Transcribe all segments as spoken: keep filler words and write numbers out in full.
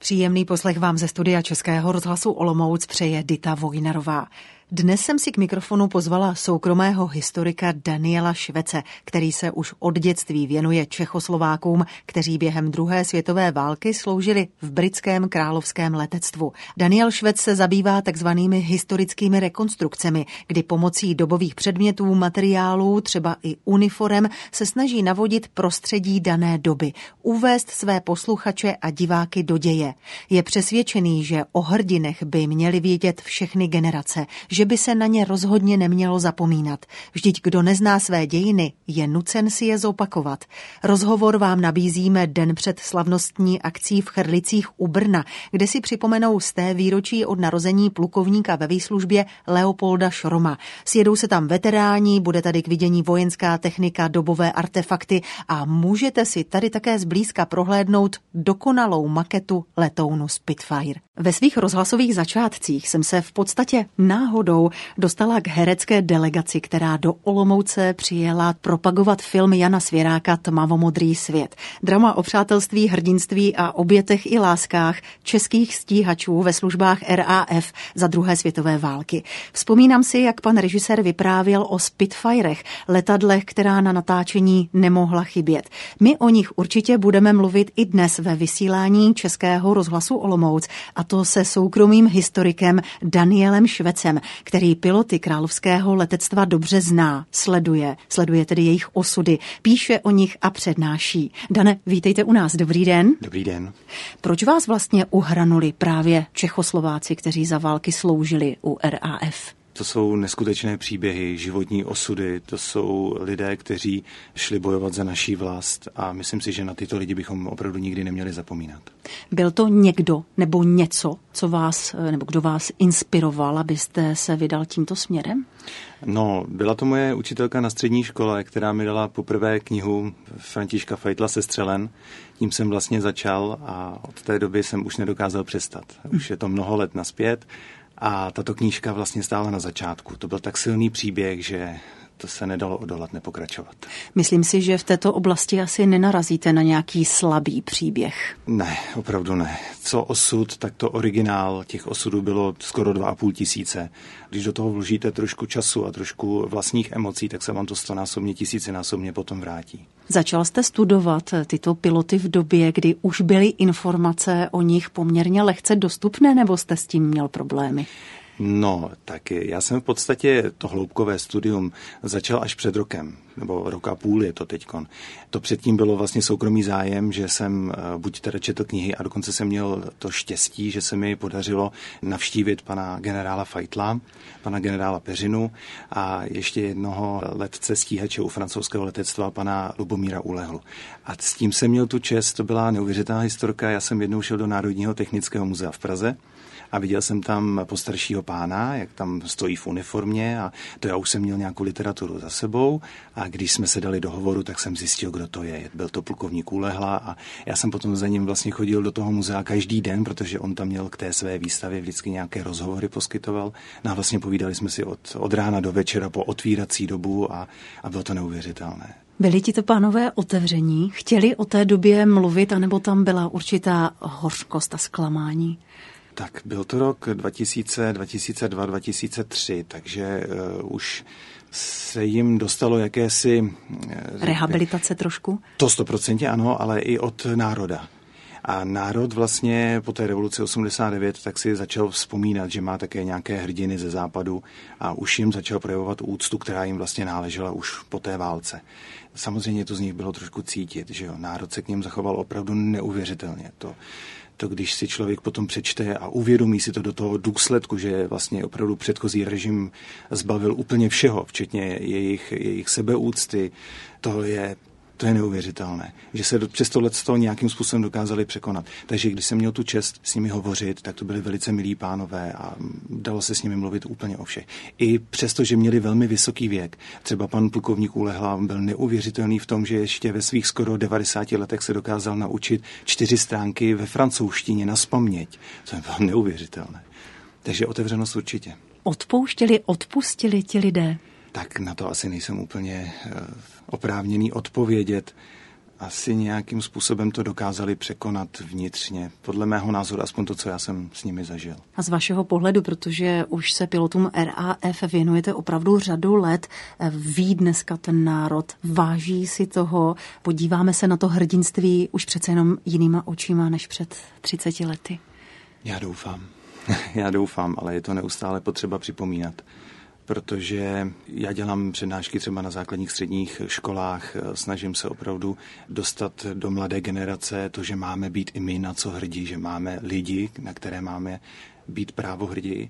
Příjemný poslech vám ze studia Českého rozhlasu Olomouc přeje Dita Vojnarová. Dnes jsem si k mikrofonu pozvala soukromého historika Daniela Švece, který se už od dětství věnuje Čechoslovákům, kteří během druhé světové války sloužili v britském královském letectvu. Daniel Švec se zabývá takzvanými historickými rekonstrukcemi, kdy pomocí dobových předmětů, materiálů, třeba i uniforem, se snaží navodit prostředí dané doby, uvést své posluchače a diváky do děje. Je přesvědčený, že o hrdinech by měly vědět všechny generace, že by se na ně rozhodně nemělo zapomínat. Vždyť kdo nezná své dějiny, je nucen si je zopakovat. Rozhovor vám nabízíme den před slavnostní akcí v Chrlicích u Brna, kde si připomenou sté výročí od narození plukovníka ve výslužbě Leopolda Šroma. Sjedou se tam veteráni, bude tady k vidění vojenská technika, dobové artefakty a můžete si tady také zblízka prohlédnout dokonalou maketu letounu Spitfire. Ve svých rozhlasových začátcích jsem se v podstatě náhodou dostala k herecké delegaci, která do Olomouce přijela propagovat film Jana Svěráka Tmavomodrý svět. Drama o přátelství, hrdinství a obětech i láskách českých stíhačů ve službách R A F za druhé světové války. Vzpomínám si, jak pan režisér vyprávěl o Spitfirech, letadlech, která na natáčení nemohla chybět. My o nich určitě budeme mluvit i dnes ve vysílání Českého rozhlasu Olomouc, a to se soukromým historikem Danielem Švecem, který piloty královského letectva dobře zná, sleduje, sleduje tedy jejich osudy, píše o nich a přednáší. Dane, vítejte u nás, dobrý den. Dobrý den. Proč vás vlastně uhranuli právě Čechoslováci, kteří za války sloužili u R A F? To jsou neskutečné příběhy, životní osudy, to jsou lidé, kteří šli bojovat za naší vlast a myslím si, že na tyto lidi bychom opravdu nikdy neměli zapomínat. Byl to někdo nebo něco, co vás, nebo kdo vás inspiroval, abyste se vydal tímto směrem? No, byla to moje učitelka na střední škole, která mi dala poprvé knihu Františka Feitla Sestřelen. Tím jsem vlastně začal a od té doby jsem už nedokázal přestat. Už je to mnoho let nazpět. A tato knížka vlastně stála na začátku. To byl tak silný příběh, že to se nedalo odolat, nepokračovat. Myslím si, že v této oblasti asi nenarazíte na nějaký slabý příběh. Ne, opravdu ne. Co osud, tak to originál. Těch osudů bylo skoro dva a půl tisíce. Když do toho vložíte trošku času a trošku vlastních emocí, tak se vám to stonásobně, tisícinásobně potom vrátí. Začal jste studovat tyto piloty v době, kdy už byly informace o nich poměrně lehce dostupné, nebo jste s tím měl problémy? No, tak já jsem v podstatě to hloubkové studium začal až před rokem, nebo rok a půl je to teďkon. To předtím bylo vlastně soukromý zájem, že jsem buď teda četl knihy a dokonce jsem měl to štěstí, že se mi podařilo navštívit pana generála Feitla, pana generála Peřinu a ještě jednoho letce stíhače u francouzského letectva, pana Lubomíra Ulehlu. A s tím jsem měl tu čest, to byla neuvěřitelná historka, já jsem jednou šel do Národního technického muzea v Praze, a viděl jsem tam postaršího pána, jak tam stojí v uniformě a to já už jsem měl nějakou literaturu za sebou a když jsme se dali do hovoru, tak jsem zjistil, kdo to je. Byl to plukovník Ulehla a já jsem potom za ním vlastně chodil do toho muzea každý den, protože on tam měl k té své výstavě vždycky nějaké rozhovory poskytoval. No a vlastně povídali jsme si od, od rána do večera po otvírací dobu a, a bylo to neuvěřitelné. Byli ti to pánové otevření? Chtěli o té době mluvit, anebo tam byla určitá hořkost a zklamání? Tak byl to rok dva tisíce, dva tisíce dva, dva tisíce tři, takže uh, už se jim dostalo jakési... Uh, Rehabilitace trošku? To stoprocentně ano, ale i od národa. A národ vlastně po té revoluci osmdesát devět tak si začal vzpomínat, že má také nějaké hrdiny ze západu a už jim začal projevovat úctu, která jim vlastně náležela už po té válce. Samozřejmě to z nich bylo trošku cítit, že jo, národ se k ním zachoval opravdu neuvěřitelně. To To, když si člověk potom přečte a uvědomí si to do toho důsledku, že vlastně opravdu předchozí režim zbavil úplně všeho, včetně jejich, jejich sebeúcty, to je, to je neuvěřitelné, že se přes tohle toho nějakým způsobem dokázali překonat. Takže když jsem měl tu čest s nimi hovořit, tak to byli velice milí pánové a dalo se s nimi mluvit úplně o všech. I přesto, že měli velmi vysoký věk. Třeba pan plukovník Ulehla byl neuvěřitelný v tom, že ještě ve svých skoro devadesáti letech se dokázal naučit čtyři stránky ve francouzštině nazpaměť. To bylo neuvěřitelné. Takže otevřenost určitě. Odpouštěli, odpustili ti lidé? Tak na to asi nejsem úplně oprávněný odpovědět. asi nějakým způsobem to dokázali překonat vnitřně. Podle mého názoru, aspoň to, co já jsem s nimi zažil. A z vašeho pohledu, protože už se pilotům R A F věnujete opravdu řadu let, ví dneska ten národ, váží si toho, podíváme se na to hrdinství už přece jenom jinýma očima než před třiceti lety? Já doufám. Já doufám, ale je to neustále potřeba připomínat. Protože já dělám přednášky třeba na základních středních školách, snažím se opravdu dostat do mladé generace to, že máme být i my na co hrdí, že máme lidi, na které máme být právo hrdí.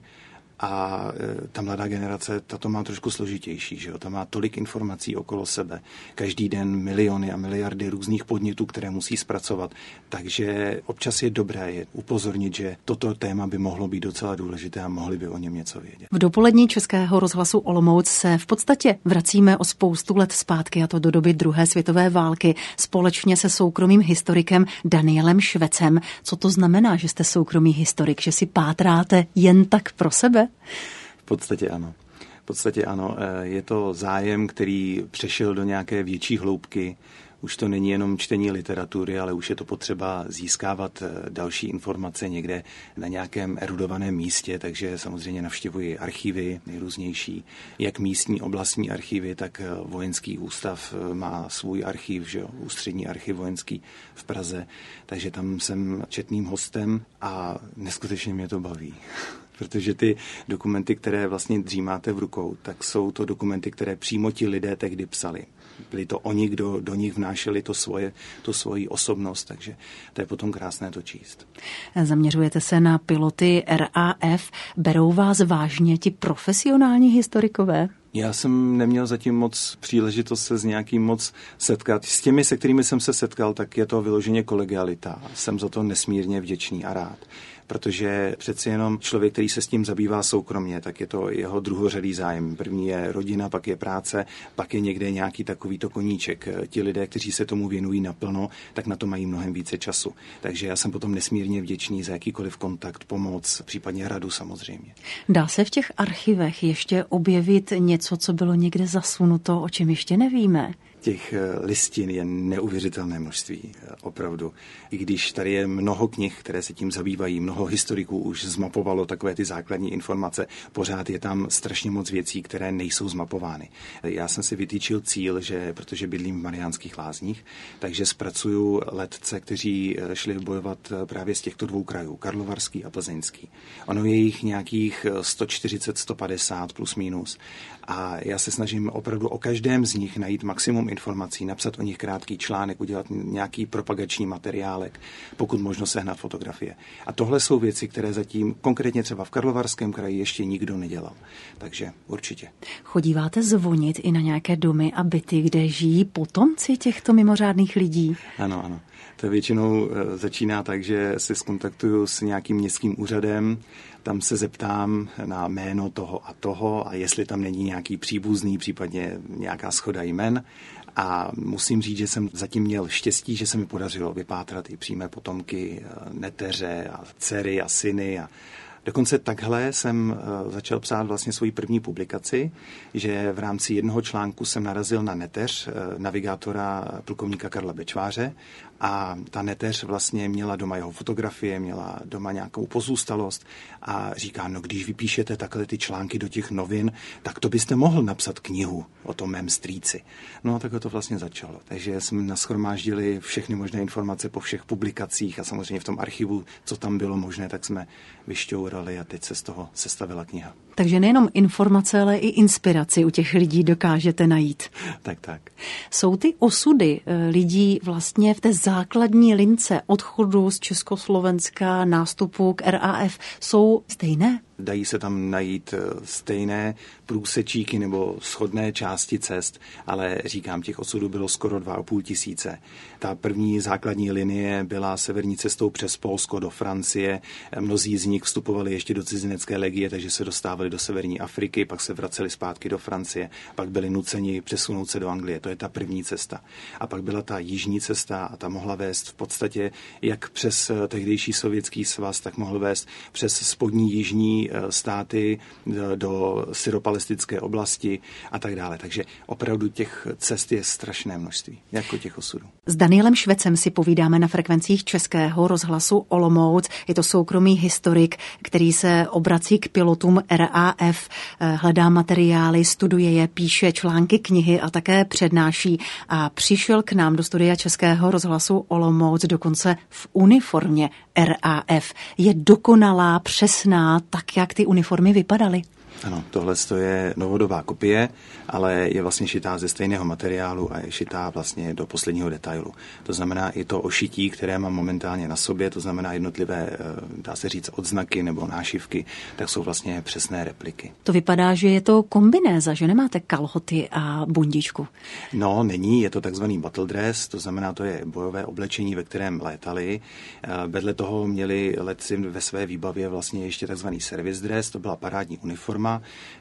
A ta mladá generace, ta to má trošku složitější, že jo? Ta má tolik informací okolo sebe. Každý den miliony a miliardy různých podnětů, které musí zpracovat. Takže občas je dobré je upozornit, že toto téma by mohlo být docela důležité a mohli by o něm něco vědět. V dopolední Českého rozhlasu Olomouc se v podstatě vracíme o spoustu let zpátky, a to do doby druhé světové války, společně se soukromým historikem Danielem Švecem. Co to znamená, že jste soukromý historik, že si pátráte jen tak pro sebe? V podstatě ano. V podstatě ano. Je to zájem, který přešel do nějaké větší hloubky. Už to není jenom čtení literatury, ale už je to potřeba získávat další informace někde na nějakém erudovaném místě, takže samozřejmě navštěvuji archivy nejrůznější. Jak místní oblastní archivy, tak vojenský ústav má svůj archiv, že jo, ústřední archiv vojenský v Praze, takže tam jsem četným hostem a neskutečně mě to baví. Protože ty dokumenty, které vlastně dřímáte v rukou, tak jsou to dokumenty, které přímo ti lidé tehdy psali. Byli to oni, kdo do nich vnášeli to svoje, tu svoji osobnost, takže to je potom krásné to číst. Zaměřujete se na piloty R A F. Berou vás vážně ti profesionální historikové? Já jsem neměl zatím moc příležitost se s nějakým moc setkat. S těmi, se kterými jsem se setkal, tak je to vyloženě kolegialita. Jsem za to nesmírně vděčný a rád. Protože přeci jenom člověk, který se s tím zabývá soukromně, tak je to jeho druhořadý zájem. První je rodina, pak je práce, pak je někde nějaký takovýto koníček. Ti lidé, kteří se tomu věnují naplno, tak na to mají mnohem více času. Takže já jsem potom nesmírně vděčný za jakýkoliv kontakt, pomoc, případně radu samozřejmě. Dá se v těch archivech ještě objevit něco, co bylo někde zasunuto, o čem ještě nevíme? Těch listin je neuvěřitelné množství, opravdu. I když tady je mnoho knih, které se tím zabývají, mnoho historiků už zmapovalo takové ty základní informace, pořád je tam strašně moc věcí, které nejsou zmapovány. Já jsem si vytýčil cíl, že protože bydlím v Mariánských Lázních, takže zpracuju letce, kteří šli bojovat právě z těchto dvou krajů, Karlovarský a Plzeňský. Ono je jich nějakých sto čtyřicet, sto padesát plus minus. A já se snažím opravdu o každém z nich najít maximum informací, napsat o nich krátký článek, udělat nějaký propagační materiálek, pokud možno sehnat fotografie. A tohle jsou věci, které zatím konkrétně třeba v Karlovarském kraji ještě nikdo nedělal. Takže určitě. Chodíváte zvonit i na nějaké domy a byty, kde žijí potomci těchto mimořádných lidí? Ano, ano. To většinou začíná tak, že se skontaktuju s nějakým městským úřadem, tam se zeptám na jméno toho a toho a jestli tam není nějaký příbuzný, případně nějaká shoda jmen. A musím říct, že jsem zatím měl štěstí, že se mi podařilo vypátrat i přímé potomky, neteře a dcery a syny a dokonce takhle jsem začal psát vlastně svoji první publikaci, že v rámci jednoho článku jsem narazil na neteř navigátora plukovníka Karla Bečváře a ta neteř vlastně měla doma jeho fotografie, měla doma nějakou pozůstalost a říká, no když vypíšete takhle ty články do těch novin, tak to byste mohl napsat knihu o tom mém strýci. No a takhle to vlastně začalo. Takže jsme nashromáždili všechny možné informace po všech publikacích a samozřejmě v tom archivu, co tam bylo možné, tak jsme vyšťourali a teď se z toho sestavila kniha. Takže nejenom informace, ale i inspiraci u těch lidí dokážete najít. Tak, tak. Jsou ty osudy lidí vlastně v té základní lince odchodu z Československa, nástupu k R A F, jsou stejné? Dají se tam najít stejné průsečíky nebo shodné části cest, ale říkám, těch osudů bylo skoro dva a půl tisíce. Ta první základní linie byla severní cestou přes Polsko do Francie. Mnozí z nich vstupovali ještě do cizinecké legie, takže se dostávali do severní Afriky, pak se vraceli zpátky do Francie, pak byli nuceni přesunout se do Anglie. To je ta první cesta. A pak byla ta jižní cesta a ta mohla vést v podstatě jak přes tehdejší Sovětský svaz, tak mohl vést přes spodní jižní Spojené státy, do syropalestinské oblasti a tak dále. Takže opravdu těch cest je strašné množství, jako těch osudů. S Danielem Švecem si povídáme na frekvencích Českého rozhlasu Olomouc. Je to soukromý historik, který se obrací k pilotům R A F, hledá materiály, studuje je, píše články, knihy a také přednáší. A přišel k nám do studia Českého rozhlasu Olomouc dokonce v uniformě R A F. Je dokonalá, přesná, tak jak ty uniformy vypadaly? Ano, tohle je novodobá kopie, ale je vlastně šitá ze stejného materiálu a je šitá vlastně do posledního detailu. To znamená i to ošití, které mám momentálně na sobě, to znamená jednotlivé, dá se říct, odznaky nebo nášivky, tak jsou vlastně přesné repliky. To vypadá, že je to kombinéza, že nemáte kalhoty a bundičku. No, není, je to takzvaný battle dress, to znamená, to je bojové oblečení, ve kterém létali. Vedle toho měli letci ve své výbavě vlastně ještě takzvaný service dress, to byla parádní uniforma,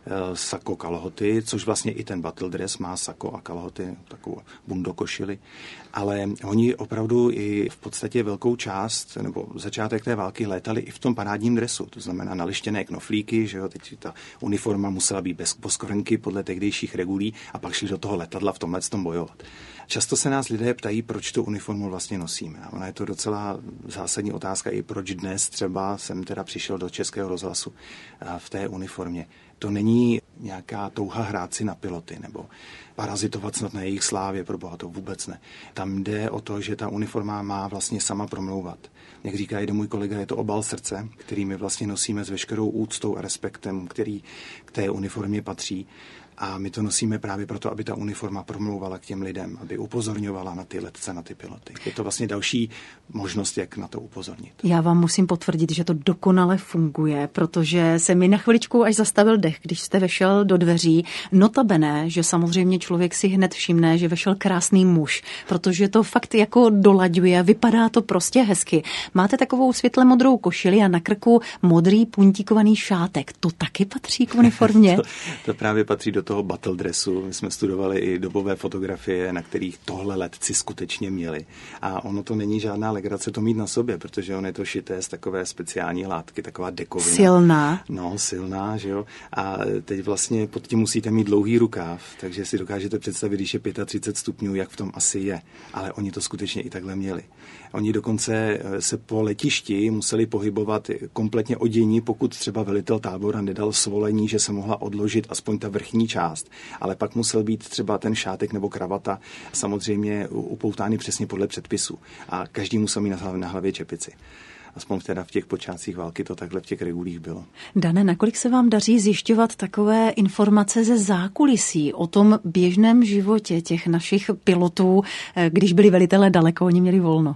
sako, kalhoty, což vlastně i ten battle dress má sako a kalhoty, takovou bundokošili, ale oni opravdu i v podstatě velkou část, nebo začátek té války létali i v tom parádním dresu, to znamená nalištěné knoflíky, že jo, teď ta uniforma musela být bez poskvrnky podle tehdejších regulí a pak šli do toho letadla v tomhle tom bojovat. Často se nás lidé ptají, proč tu uniformu vlastně nosíme. A ona je to docela zásadní otázka i proč dnes třeba jsem teda přišel do Českého rozhlasu v té uniformě. To není nějaká touha hrát si na piloty nebo parazitovat snad na jejich slávě, pro boha, to vůbec ne. Tam jde o to, že ta uniforma má vlastně sama promlouvat. Jak říká jeden můj kolega, je to obal srdce, který my vlastně nosíme s veškerou úctou a respektem, který k té uniformě patří. A my to nosíme právě proto, aby ta uniforma promlouvala k těm lidem, aby upozorňovala na ty letce, na ty piloty. Je to vlastně další možnost, jak na to upozornit. Já vám musím potvrdit, že to dokonale funguje, protože se mi na chviličku až zastavil dech, když jste vešel do dveří. Notabene, že samozřejmě člověk si hned všimne, že vešel krásný muž, protože to fakt jako dolaďuje, vypadá to prostě hezky. Máte takovou světle modrou košili a na krku modrý puntíkovaný šátek. To taky patří k uniformě? to, to právě patří do toho battle dressu. My jsme studovali i dobové fotografie, na kterých tohle letci skutečně měli. A ono to není žádná legrace to mít na sobě, protože on je to šité z takové speciální látky, taková dekovina. Silná. No, silná, že jo. A teď vlastně pod tím musíte mít dlouhý rukáv, takže si dokážete představit, když je třicet pět stupňů, jak v tom asi je. Ale oni to skutečně i takhle měli. Oni dokonce se po letišti museli pohybovat kompletně odění, pokud třeba velitel tábora nedal svolení, že se mohla odložit aspoň ta vrchní část. Ale pak musel být třeba ten šátek nebo kravata samozřejmě upoutány přesně podle předpisů. A každý musel mít na hlavě čepici. Aspoň teda v těch počátcích války to takhle v těch regulích bylo. Dane, nakolik se vám daří zjišťovat takové informace ze zákulisí o tom běžném životě těch našich pilotů, když byli velitelé daleko, oni měli volno?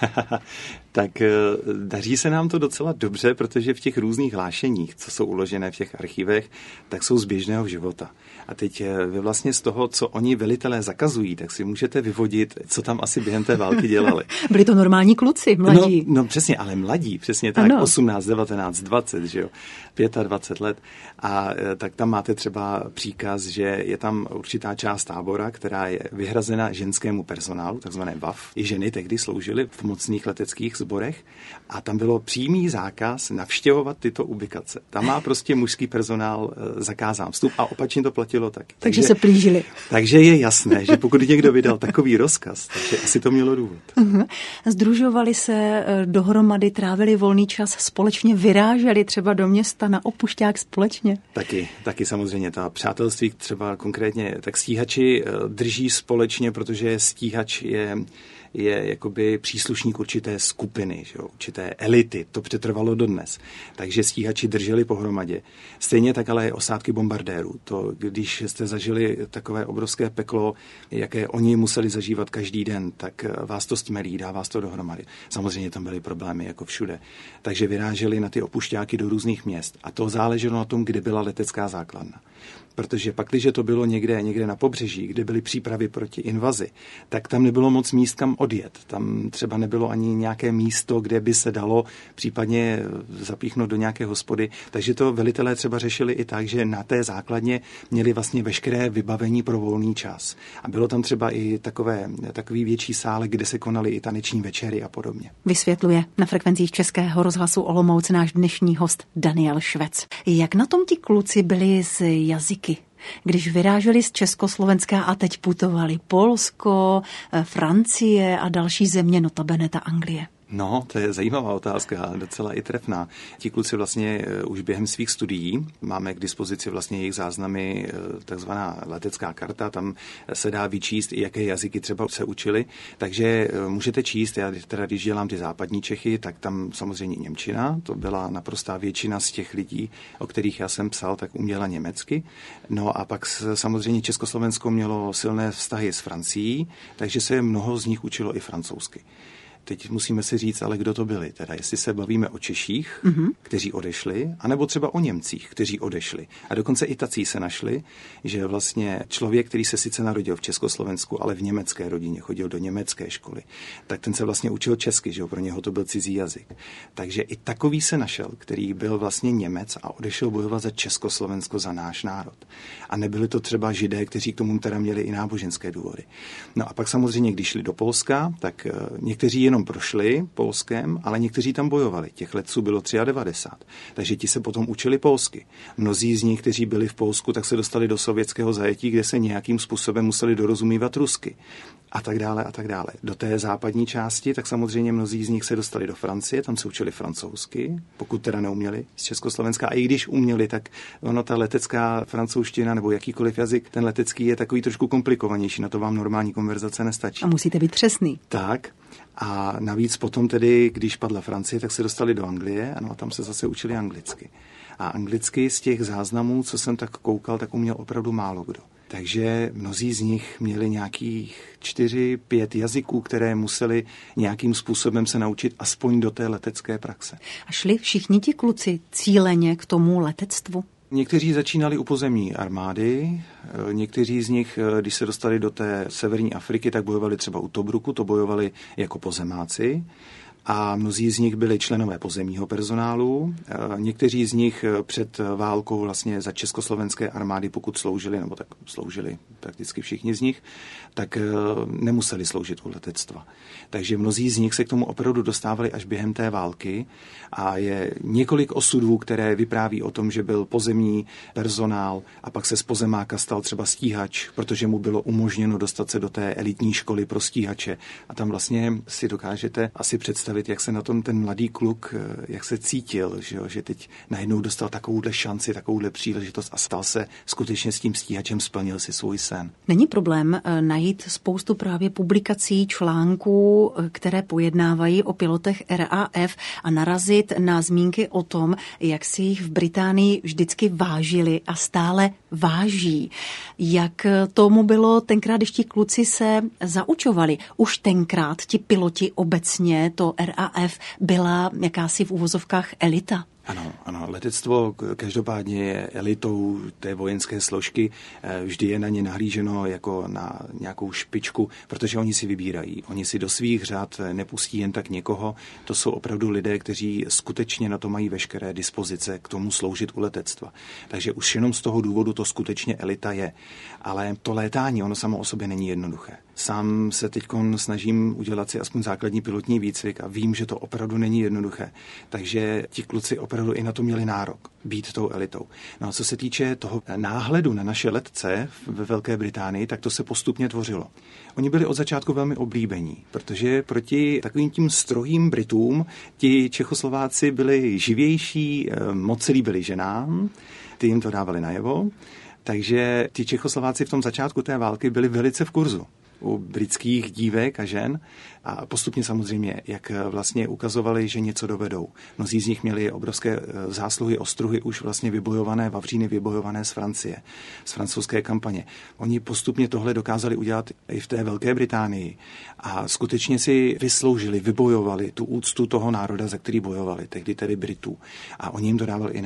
Tak daří se nám to docela dobře, protože v těch různých hlášeních, co jsou uložené v těch archivech, tak jsou z běžného života. A teď vy vlastně z toho, co oni velitelé zakazují, tak si můžete vyvodit, co tam asi během té války dělali. Byli to normální kluci, mladí. No, no přesně, ale mladí, přesně tak, ano. osmnáct, devatenáct, dvacet, že jo, dvacet pět let. A tak tam máte třeba příkaz, že je tam určitá část tábora, která je vyhrazena ženskému personálu, takzvané V A F. I ženy tehdy sloužily v mocných leteckých sborech a tam bylo přímý zákaz navštěvovat tyto ubikace. Tam má prostě mužský personál zakázán vstup a opačně to platilo taky. Takže, takže se plížili. Takže je jasné, že pokud někdo vydal takový rozkaz, takže asi to mělo důvod. Uh-huh. Združovali se dohromady, trávili volný čas společně, vyráželi třeba do města na opušťák společně? Taky, taky samozřejmě. Ta přátelství třeba konkrétně, tak stíhači drží společně, protože stíhač je je jakoby příslušník určité skupiny, že jo, určité elity. To přetrvalo dodnes. Takže stíhači drželi pohromadě. Stejně tak ale osádky bombardérů. To, když jste zažili takové obrovské peklo, jaké oni museli zažívat každý den, tak vás to stmelí, dá vás to dohromady. Samozřejmě tam byly problémy, jako všude. Takže vyráželi na ty opušťáky do různých měst. A to záleželo na tom, kde byla letecká základna. Protože pak, když to bylo někde, někde na pobřeží, kde byly přípravy proti invazi, tak tam nebylo moc míst, kam odjet. Tam třeba nebylo ani nějaké místo, kde by se dalo případně zapíchnout do nějaké hospody. Takže to velitelé třeba řešili i tak, že na té základně měli vlastně veškeré vybavení pro volný čas. A bylo tam třeba i takové, takový větší sále, kde se konaly i taneční večery a podobně. Vysvětluje na frekvencích Českého rozhlasu Olomouc náš dnešní host Daniel Švec. Jak na tom ti kluci byli s jazyky? Když vyráželi z Československa a teď putovali Polsko, Francie a další země, notabene ta Anglie. No, to je zajímavá otázka, docela i trefná. Ti kluci vlastně už během svých studií, máme k dispozici vlastně jejich záznamy, takzvaná letecká karta, tam se dá vyčíst, i jaké jazyky třeba se učili, takže můžete číst, já teda když dělám ty západní Čechy, tak tam samozřejmě němčina, to byla naprostá většina z těch lidí, o kterých já jsem psal, tak uměla německy. No a pak samozřejmě Československo mělo silné vztahy s Francií, takže se mnoho z nich učilo i francouzsky. Teď musíme si říct, ale kdo to byli. Teda jestli se bavíme o Češích, mm-hmm. kteří odešli, anebo třeba o Němcích, kteří odešli. A dokonce i tací se našli, že vlastně člověk, který se sice narodil v Československu, ale v německé rodině, chodil do německé školy, tak ten se vlastně učil česky, že jo, pro něho to byl cizí jazyk. Takže i takový se našel, který byl vlastně Němec a odešel bojovat za Československo, za náš národ. A nebyli to třeba Židé, kteří k tomu teda měli i náboženské důvody. No a pak samozřejmě, když šli do Polska, tak někteří jenom prošli Polskem, ale někteří tam bojovali. Těch letců bylo devadesát tři. Takže ti se potom učili polsky. Mnozí z nich, kteří byli v Polsku, tak se dostali do sovětského zajetí, kde se nějakým způsobem museli dorozumívat rusky. A tak dále, a tak dále. Do té západní části, tak samozřejmě mnozí z nich se dostali do Francie, tam se učili francouzsky, pokud teda neuměli z Československa. A i když uměli, tak ono ta letecká francouzština nebo jakýkoliv jazyk, ten letecký je takový trošku komplikovanější, na to vám normální konverzace nestačí. A musíte být přesný. Tak. A navíc potom tedy, když padla Francie, tak se dostali do Anglie, ano, a tam se zase učili anglicky. A anglicky z těch záznamů, co jsem tak koukal, tak uměl opravdu málo kdo. Takže mnozí z nich měli nějakých čtyři, pět jazyků, které museli nějakým způsobem se naučit aspoň do té letecké praxe. A šli všichni ti kluci cíleně k tomu letectvu? Někteří začínali u pozemní armády, někteří z nich, když se dostali do té severní Afriky, tak bojovali třeba u Tobruku, to bojovali jako pozemáci. A mnozí z nich byli členové pozemního personálu. Někteří z nich před válkou vlastně za československé armády, pokud sloužili, nebo tak sloužili prakticky všichni z nich, tak nemuseli sloužit u letectva. Takže mnozí z nich se k tomu opravdu dostávali až během té války a je několik osudů, které vypráví o tom, že byl pozemní personál a pak se z pozemáka stal třeba stíhač, protože mu bylo umožněno dostat se do té elitní školy pro stíhače. A tam vlastně si dokážete asi představit, jak se na tom ten mladý kluk, jak se cítil, že, jo? Že teď najednou dostal takovouhle šanci, takovouhle příležitost a stal se skutečně s tím stíhačem, splnil si svůj sen. Není problém najít spoustu právě publikací, článků, které pojednávají o pilotech R A F a narazit na zmínky o tom, jak si jich v Británii vždycky vážili a stále váží. Jak tomu bylo tenkrát, když ti kluci se zaučovali. Už tenkrát ti piloti obecně, to R A F byla jakási v uvozovkách elita. Ano, ano, letectvo každopádně je elitou té vojenské složky, vždy je na ně nahlíženo jako na nějakou špičku, protože oni si vybírají. Oni si do svých řad nepustí jen tak někoho, to jsou opravdu lidé, kteří skutečně na to mají veškeré dispozice k tomu sloužit u letectva. Takže už jenom z toho důvodu to skutečně elita je. Ale to létání, ono samo o sobě není jednoduché. Sám se teď snažím udělat si aspoň základní pilotní výcvik a vím, že to opravdu není jednoduché. Takže ti kluci opravdu i na to měli nárok být tou elitou. No a co se týče toho náhledu na naše letce ve Velké Británii, tak to se postupně tvořilo. Oni byli od začátku velmi oblíbení, protože proti takovým tím strohým Britům ti Čechoslováci byli živější, moc se líbili ženám, ty jim to dávali najevo. Takže ti Čechoslováci v tom začátku té války byli velice v kurzu u britských dívek a žen a postupně samozřejmě, jak vlastně ukazovali, že něco dovedou. Mnozí z nich měli obrovské zásluhy, ostruhy už vlastně vybojované, vavříny vybojované z Francie, z francouzské kampaně. Oni postupně tohle dokázali udělat i v té Velké Británii a skutečně si vysloužili, vybojovali tu úctu toho národa, za který bojovali, tehdy tedy Britů. A oni jim to dávali i najevo.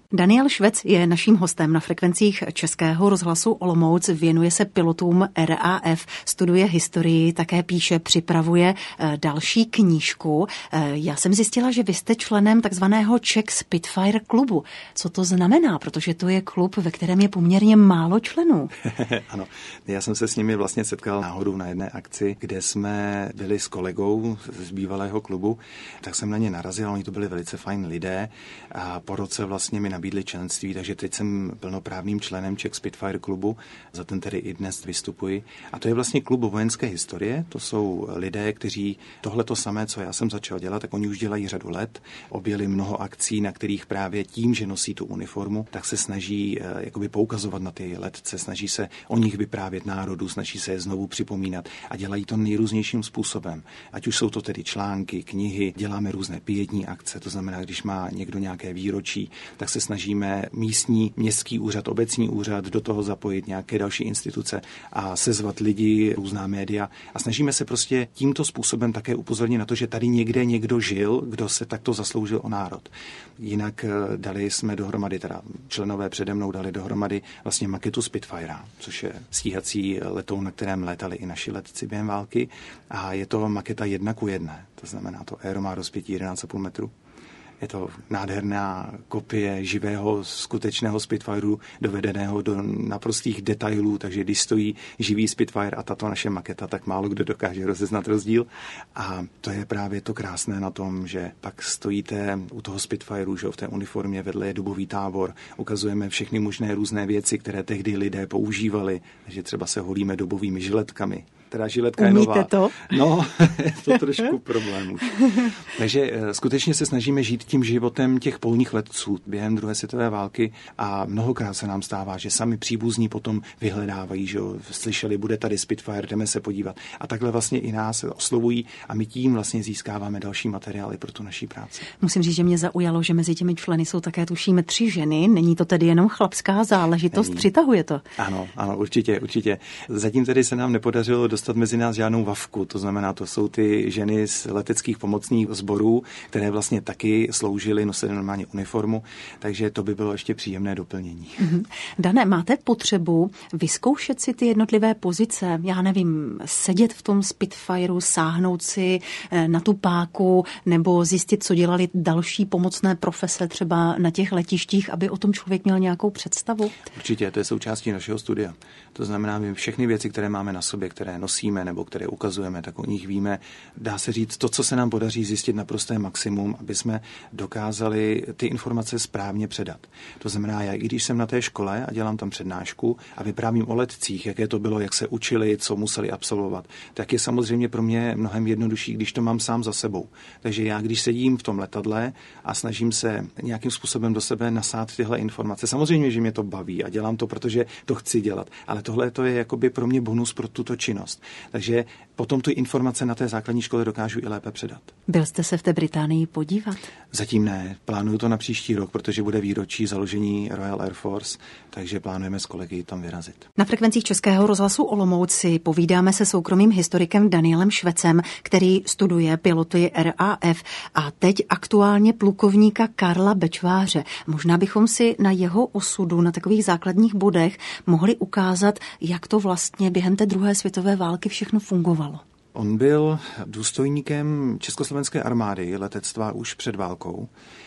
Daniel Švec je naším hostem na frekvencích Českého rozhlasu Olomouc, věnuje se pilotům R A F, studuje historii, také píše, připravuje další knížku. Já jsem zjistila, že vy jste členem takzvaného Czech Spitfire klubu. Co to znamená? Protože to je klub, ve kterém je poměrně málo členů. Ano, já jsem se s nimi vlastně setkal náhodou na jedné akci, kde jsme byli s kolegou z bývalého klubu, tak jsem na ně narazil, oni to byli velice fajn lidé a po roce vlastně mi nabídli členství, takže teď jsem plnoprávným členem Czech Spitfire klubu, za ten tedy i dnes vystupuji. A to je vlastně klub vojenské historie, to jsou lidé, kteří tohleto samé, co já jsem začal dělat, tak oni už dělají řadu let, objeli mnoho akcí, na kterých právě tím, že nosí tu uniformu, tak se snaží jakoby poukazovat na ty letce, snaží se o nich vyprávět národu, snaží se je znovu připomínat a dělají to nejrůznějším způsobem. Ať už jsou to tedy články, knihy, děláme různé pietní akce, to znamená, když má někdo nějaké výročí, tak se snažíme místní, městský úřad, obecní úřad do toho zapojit nějaké další instituce a sezvat lidi, různá média a snažíme se prostě tímto způsobem také upozornit na to, že tady někde někdo žil, kdo se takto zasloužil o národ. Jinak dali jsme dohromady, teda členové přede mnou dali dohromady vlastně maketu Spitfire, což je stíhací letoun, na kterém létali i naši letci během války a je to maketa jedna ku jedné, to znamená to aero má rozpětí jedenáct celá pět metru. Je to nádherná kopie živého, skutečného Spitfireu, dovedeného do naprostých detailů, takže když stojí živý Spitfire a tato naše maketa, tak málo kdo dokáže rozeznat rozdíl. A to je právě to krásné na tom, že pak stojíte u toho Spitfireu, že v té uniformě, vedle je dubový tábor, ukazujeme všechny možné různé věci, které tehdy lidé používali, takže třeba se holíme dubovými žiletkami. Teda žiletka je nová. Umíte to? No, je to trošku problém už. Takže skutečně se snažíme žít tím životem těch polních letců během druhé světové války a mnohokrát se nám stává, že sami příbuzní potom vyhledávají, že jo, slyšeli, bude tady Spitfire, jdeme se podívat. A takhle vlastně i nás oslovují a my tím vlastně získáváme další materiály pro tu naší práci. Musím říct, že mě zaujalo, že mezi těmi členy jsou také, tušíme, tři ženy. Není to tedy jenom chlapská záležitost, Není. Přitahuje to. Ano, ano, určitě, určitě. Zatím tedy se nám nepodařilo dostat mezi nás žádnou vavku, to znamená, to jsou ty ženy z leteckých pomocných sborů, které vlastně taky sloužily, nosily normálně uniformu, takže to by bylo ještě příjemné doplnění. Mm-hmm. Dané, máte potřebu vyzkoušet si ty jednotlivé pozice, já nevím, sedět v tom Spitfireu, sáhnout si na tu páku, nebo zjistit, co dělali další pomocné profese třeba na těch letištích, aby o tom člověk měl nějakou představu? Určitě, to je součástí našeho studia. To znamená, my všechny věci, které máme na sobě, které nosíme nebo které ukazujeme, tak o nich víme. Dá se říct, to, co se nám podaří zjistit naprosté maximum, aby jsme dokázali ty informace správně předat. To znamená, já i když jsem na té škole a dělám tam přednášku a vyprávím o letcích, jaké to bylo, jak se učili, co museli absolvovat, tak je samozřejmě pro mě mnohem jednodušší, když to mám sám za sebou. Takže já, když sedím v tom letadle a snažím se nějakým způsobem do sebe nasát tyhle informace, samozřejmě, že mě to baví a dělám to, protože to chci dělat, ale tohle to je jakoby pro mě bonus pro tuto činnost. Takže potom tu informace na té základní škole dokážu i lépe předat. Byl jste se v té Británii podívat? Zatím ne. Plánuju to na příští rok, protože bude výročí založení Royal Air Force, takže plánujeme s kolegy tam vyrazit. Na frekvencích Českého rozhlasu Olomouc si povídáme se soukromým historikem Danielem Švecem, který studuje piloty R A F a teď aktuálně plukovníka Karla Bečváře. Možná bychom si na jeho osudu, na takových základních bodech mohli ukázat, jak to vlastně během té druhé světové války všechno fungovalo. On byl důstojníkem Československé armády letectva už před válkou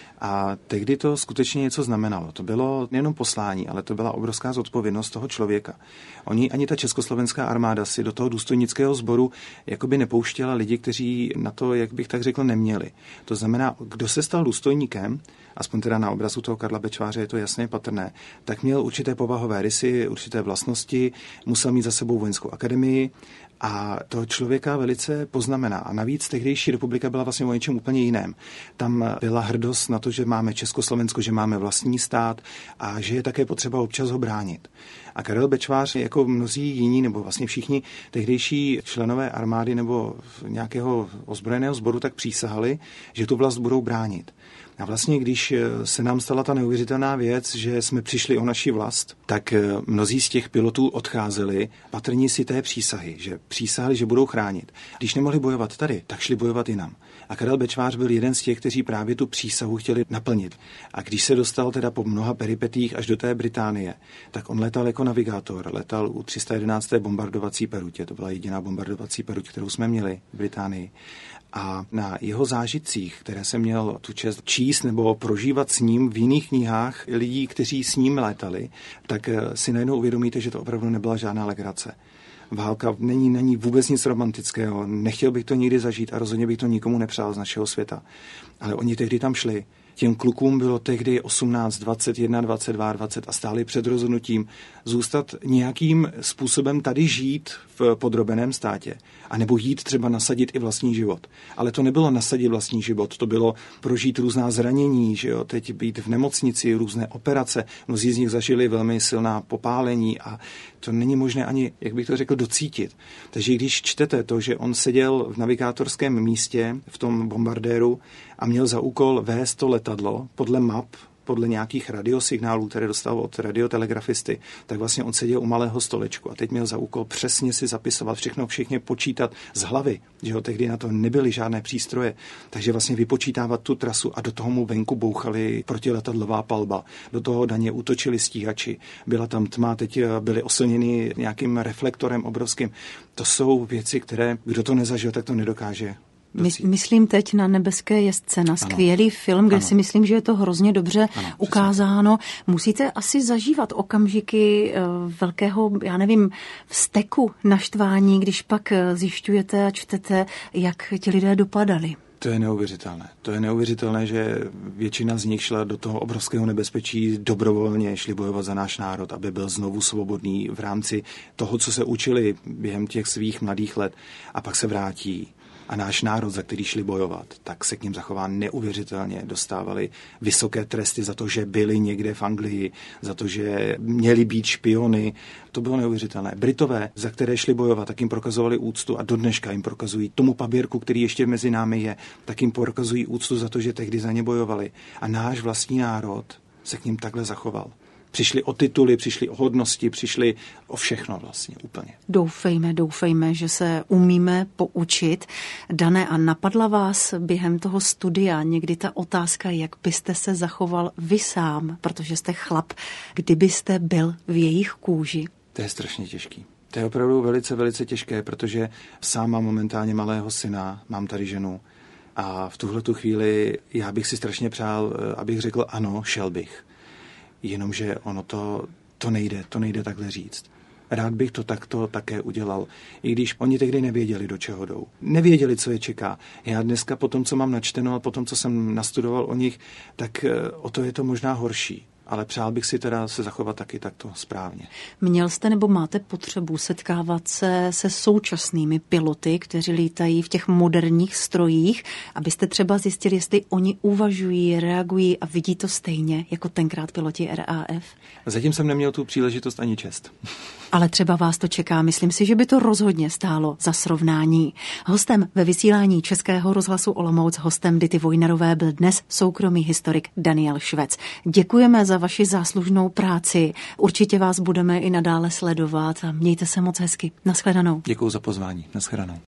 a tehdy to skutečně něco znamenalo. To bylo nejenom poslání, ale to byla obrovská zodpovědnost toho člověka. Oni, ani ta Československá armáda si do toho důstojnického sboru jakoby nepouštěla lidi, kteří na to, jak bych tak řekl, neměli. To znamená, kdo se stal důstojníkem, aspoň teda na obrazu toho Karla Bečváře je to jasně patrné, tak měl určité povahové rysy, určité vlastnosti, musel mít za sebou vojenskou akademii a toho člověka velice poznamená. A navíc tehdejší republika byla vlastně o něčem úplně jiném. Tam byla hrdost na to, že máme Československo, že máme vlastní stát a že je také potřeba občas ho bránit. A Karel Bečvář, jako mnozí jiní, nebo vlastně všichni tehdejší členové armády nebo nějakého ozbrojeného sboru, tak přísahali, že tu vlast budou bránit. A vlastně, když se nám stala ta neuvěřitelná věc, že jsme přišli o naši vlast, tak mnozí z těch pilotů odcházeli patrní si té přísahy, že přísahali, že budou chránit. Když nemohli bojovat tady, tak šli bojovat jinam. A Karel Bečvář byl jeden z těch, kteří právě tu přísahu chtěli naplnit. A když se dostal teda po mnoha peripetích až do té Británie, tak on letal jako navigátor, letal u tři sta jedenácté bombardovací perutě. To byla jediná bombardovací peruť, kterou jsme měli v Británii. A na jeho zážitcích, které jsem měl tu čest číst nebo prožívat s ním v jiných knihách lidí, kteří s ním létali, tak si najednou uvědomíte, že to opravdu nebyla žádná legrace. Válka není na ní vůbec nic romantického, nechtěl bych to nikdy zažít a rozhodně bych to nikomu nepřál z našeho světa. Ale oni tehdy tam šli. Těm klukům bylo tehdy osmnáct, dvacet, dvacet jedna, dvacet dva a stáli před rozhodnutím zůstat nějakým způsobem tady žít v podrobeném státě. A nebo jít třeba nasadit i vlastní život. Ale to nebylo nasadit vlastní život, to bylo prožít různá zranění, že jo, teď být v nemocnici, různé operace. Mnozí z nich zažili velmi silná popálení a to není možné ani, jak bych to řekl, docítit. Takže když čtete to, že on seděl v navigátorském místě v tom bombardéru a měl za úkol vést to letadlo podle map, podle nějakých radiosignálů, které dostal od radiotelegrafisty, tak vlastně on seděl u malého stolečku a teď měl za úkol přesně si zapisovat všechno, všechny počítat z hlavy, že ho tehdy na to nebyly žádné přístroje, takže vlastně vypočítávat tu trasu a do toho mu venku bouchali protiletadlová palba, do toho daně útočili stíhači, byla tam tma, teď byly oslněny nějakým reflektorem obrovským. To jsou věci, které, kdo to nezažil, tak to nedokáže. My, myslím teď na Nebeské jezdce, na skvělý ano. film, kde ano. si myslím, že je to hrozně dobře ano, ukázáno. Musíte asi zažívat okamžiky uh, velkého, já nevím, vzteku, naštvání, když pak zjišťujete a čtete, jak ti lidé dopadali. To je neuvěřitelné. To je neuvěřitelné, že většina z nich šla do toho obrovského nebezpečí dobrovolně, šli bojovat za náš národ, aby byl znovu svobodný v rámci toho, co se učili během těch svých mladých let a pak se vrátí. A náš národ, za který šli bojovat, tak se k ním zachová neuvěřitelně. Dostávali vysoké tresty za to, že byli někde v Anglii, za to, že měli být špiony. To bylo neuvěřitelné. Britové, za které šli bojovat, tak jim prokazovali úctu a do dneška jim prokazují tomu paběrku, který ještě mezi námi je, tak jim prokazují úctu za to, že tehdy za ně bojovali. A náš vlastní národ se k ním takhle zachoval. Přišli o tituly, přišli o hodnosti, přišli o všechno vlastně úplně. Doufejme, doufejme, že se umíme poučit. Dané, a napadla vás během toho studia někdy ta otázka, jak byste se zachoval vy sám, protože jste chlap, kdybyste byl v jejich kůži? To je strašně těžký. To je opravdu velice, velice těžké, protože sám mám momentálně malého syna, mám tady ženu a v tuhletu chvíli já bych si strašně přál, abych řekl ano, šel bych. Jenomže ono to, to nejde, to nejde takhle říct. Rád bych to takto také udělal, i když oni tehdy nevěděli, do čeho jdou. Nevěděli, co je čeká. Já dneska po tom, co mám načteno a po tom, co jsem nastudoval o nich, tak o to je to možná horší. Ale přál bych si teda se zachovat taky takto správně. Měl jste nebo máte potřebu setkávat se se současnými piloty, kteří lítají v těch moderních strojích, abyste třeba zjistili, jestli oni uvažují, reagují a vidí to stejně jako tenkrát piloti R A F? Zatím jsem neměl tu příležitost ani čest. Ale třeba vás to čeká. Myslím si, že by to rozhodně stálo za srovnání. Hostem ve vysílání Českého rozhlasu Olomouc, hostem Dity Vojnarové, byl dnes soukromý historik Daniel Švec. Děkujeme za vaši záslužnou práci. Určitě vás budeme i nadále sledovat a mějte se moc hezky. Nashledanou. Děkuji za pozvání. Nashledanou.